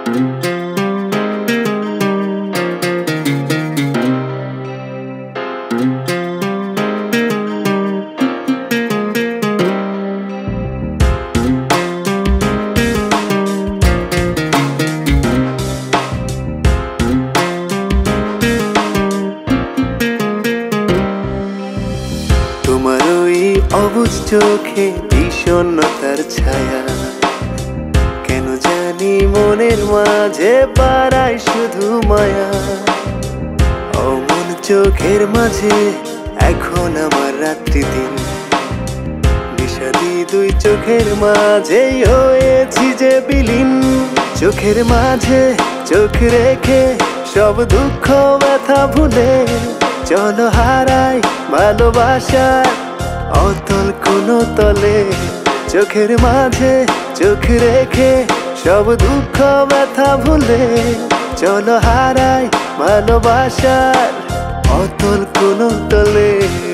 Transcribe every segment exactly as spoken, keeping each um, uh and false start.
তোমার ওই অবুঝ চোখে বিষণ্ণতার ছায়া, কেন জানি মনের মাঝে বাড়ায় শুধু মায়া। অমন চোখের মাঝে এখন আমার রাত্রি দিন, বিষাদী দুই চোখের মাঝে হয়েছি যে বিলীন। চোখের মাঝে চোখ রেখে সব দুঃখ ব্যথা ভুলে চলো হারাই ভালোবাসার অতল কোনো তলে। চোখের মাঝে চোখ রেখে সব দুঃখ ব্যথা ভুলে চলো হারাই ভালোবাসার অতল কোনো তলে।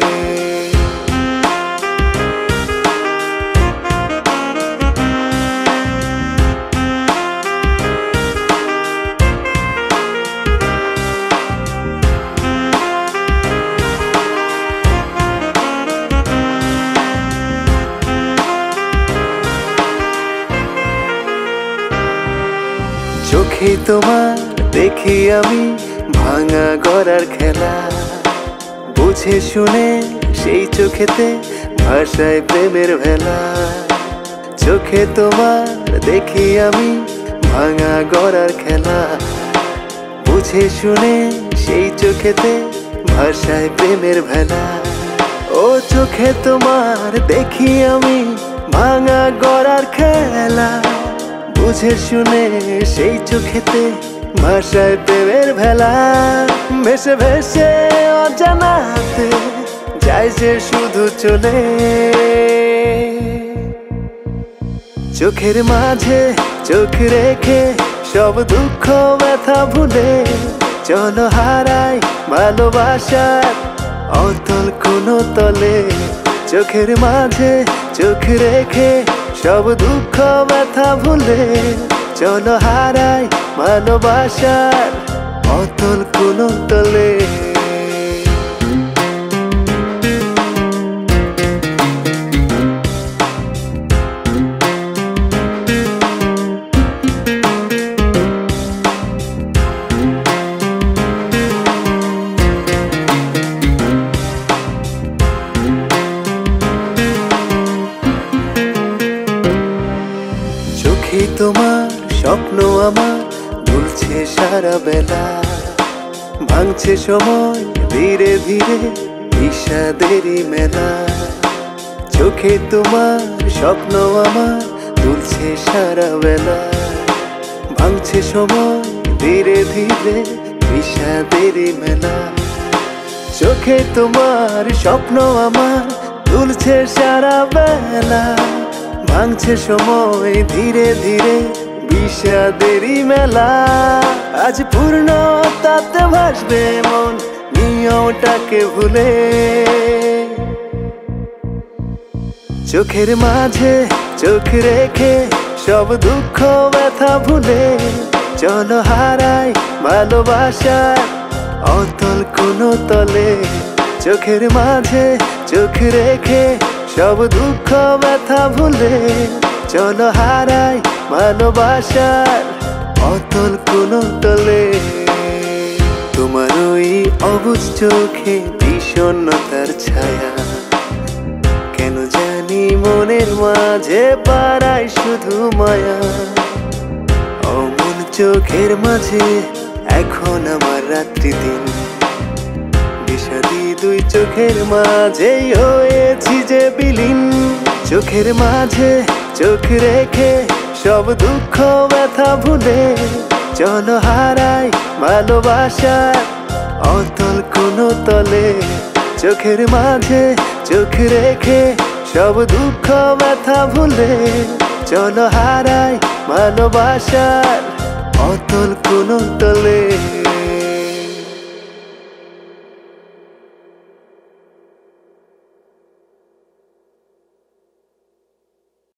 চোখে তোমার দেখি আমি ভাঙা গড়ার খেলা, বুঝে শুনে সেই চোখেতে ভাষায় প্রেমের ভেলা। চোখে তোমার দেখি আমি ভাঙা গড়ার খেলা, বুঝে শুনে সেই চোখেতে ভাষায় প্রেমের ভেলা। ও চোখে তোমার দেখি আমি ভাঙা গড়ার খেলা, বুঝে শুনে সেই চোখেতে ভাষায় প্রেমের ভেলা। ভেসে ভেসে অজানাতে যায় যে শুধু চলে, চোখের মাঝে চোখ রেখে সব দুঃখ ব্যথা ভুলে চলো হারাই ভালোবাসার অতল কোনো তলে। চোখের মাঝে চোখ রেখে সব দুঃখ ব্যথা ভুলে চলো হারাই ভালোবাসার অতল কোনো তলে। চোখে তোমার স্বপ্ন আমার ভুলছে সারা বেলা, ভাঙছে সময় ধীরে ধীরে বিষাদেরই মেলা। চোখে তোমার স্বপ্ন আমার ভুলছে সারা বেলা, ভাঙছে সময় ধীরে ধীরে বিষাদেরই মেলা। চোখে তোমার স্বপ্ন আমার ভুলছে সারা বেলা, ভাঙছে সময় ধীরে ধীরে বিষাদেরই মেলা। আজ পূর্ণতাতে ভাসবে মন নিয়মটাকে ভুলে, চোখের মাঝে চোখ রেখে সব দুঃখ ব্যথা ভুলে চলো হারাই ভালোবাসার অতল কোনো তলে। চোখের মাঝে চোখ রেখে সব দুঃখ ব্যথা ভুলে চলো হারাই ভালোবাসার অতল কোনো তলে। তোমার ওই অবুঝ চোখে বিষণ্ণতার ছায়া, কেন জানি মনের মাঝে বাড়ায় শুধু মায়া। অমন চোখের মাঝে এখন আমার রাত্রি দিন, বিষাদী দুই চোখের মাঝেই হয়েছি যে বিলীন। চোখের মাঝে চোখ রেখে সব দুঃখ ব্যথা ভুলে চলো হারাই ভালোবাসার অতল কোনো তলে। চোখের মাঝে চোখ রেখে সব দুঃখ ব্যথা ভুলে চলো হারাই ভালোবাসার অতল কোনো তলে।